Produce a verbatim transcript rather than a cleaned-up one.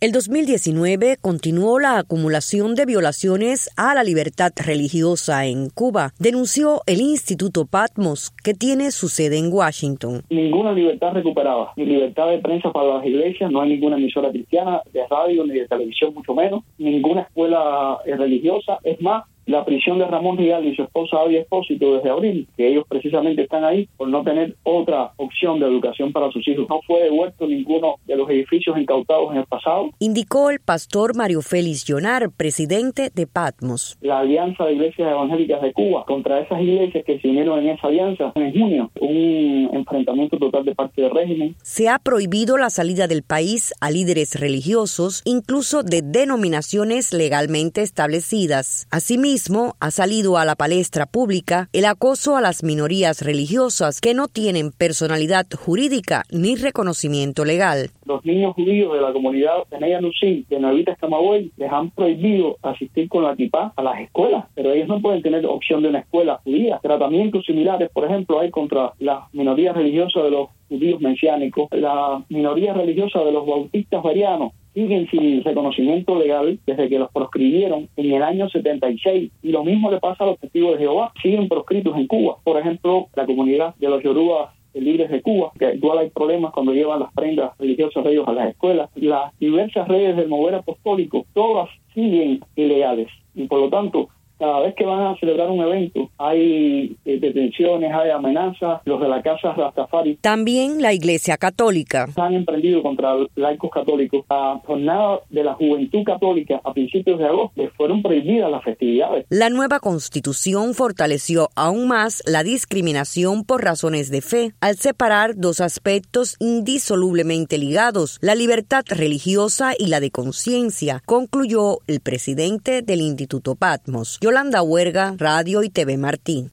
El dos mil diecinueve continuó la acumulación de violaciones a la libertad religiosa en Cuba, denunció el Instituto Patmos, que tiene su sede en Washington. Ninguna libertad recuperada, ni libertad de prensa para las iglesias, no hay ninguna emisora cristiana de radio ni de televisión, mucho menos, ninguna escuela religiosa. Es más, la prisión de Ramón Rial y su esposa Abby Espósito desde abril, que ellos precisamente están ahí por no tener otra opción de educación para sus hijos. No fue devuelto ninguno de los edificios incautados en el pasado. Indicó el pastor Mario Félix Llonar, presidente de Patmos. La Alianza de Iglesias Evangélicas de Cuba contra esas iglesias que se unieron en esa alianza en junio, un enfrentamiento total de parte del régimen. Se ha prohibido la salida del país a líderes religiosos, incluso de denominaciones legalmente establecidas. Asimismo, ha salido a la palestra pública el acoso a las minorías religiosas que no tienen personalidad jurídica ni reconocimiento legal. Los niños judíos de la comunidad de Nea Nusin, de Nuevita Camagüey, les han prohibido asistir con la kipá a las escuelas, pero ellos no pueden tener opción de una escuela judía. Tratamientos similares, por ejemplo, hay contra las minorías religiosas de los judíos mesiánicos, la minoría religiosa de los bautistas berianos, siguen sin reconocimiento legal desde que los proscribieron en el año setenta y seis. Y lo mismo le pasa a los testigos de Jehová, siguen proscritos en Cuba. Por ejemplo, la comunidad de los yorubas libres de Cuba, que igual hay problemas cuando llevan las prendas religiosas de ellos a las escuelas. Las diversas redes del mover apostólico, todas siguen ilegales. Y por lo tanto, cada vez que van a celebrar un evento, hay eh, detenciones, hay amenazas. Los de la Casa Rastafari. También la Iglesia Católica Han emprendido contra laicos católicos. La jornada de la Juventud Católica a principios de agosto fueron prohibidas las festividades. La nueva Constitución fortaleció aún más la discriminación por razones de fe, al separar dos aspectos indisolublemente ligados, la libertad religiosa y la de conciencia, concluyó el presidente del Instituto Patmos. Yolanda Huerga, Radio y T V Martí.